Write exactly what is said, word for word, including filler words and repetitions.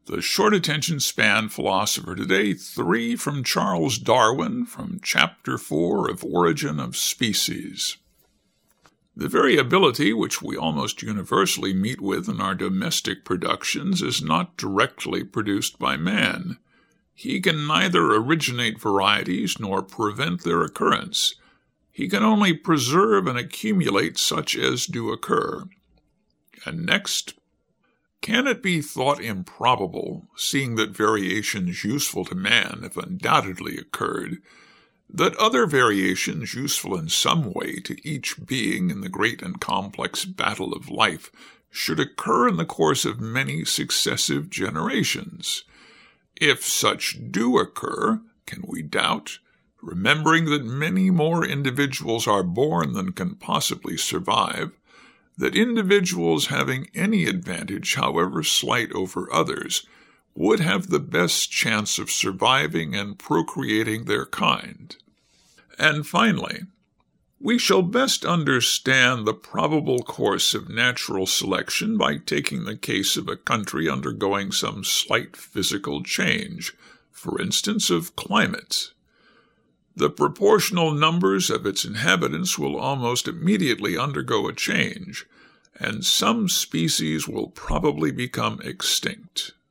The short attention span philosopher today, three from Charles Darwin, from Chapter four of Origin of Species. The variability which we almost universally meet with in our domestic productions is not directly produced by man. He can neither originate varieties nor prevent their occurrence. He can only preserve and accumulate such as do occur. And next, can it be thought improbable, seeing that variations useful to man have undoubtedly occurred, that other variations useful in some way to each being in the great and complex battle of life should occur in the course of many successive generations? If such do occur, can we doubt, remembering that many more individuals are born than can possibly survive, that individuals having any advantage, however slight, over others, would have the best chance of surviving and procreating their kind? And finally, we shall best understand the probable course of natural selection by taking the case of a country undergoing some slight physical change, for instance of climate. The proportional numbers of its inhabitants will almost immediately undergo a change, and some species will probably become extinct.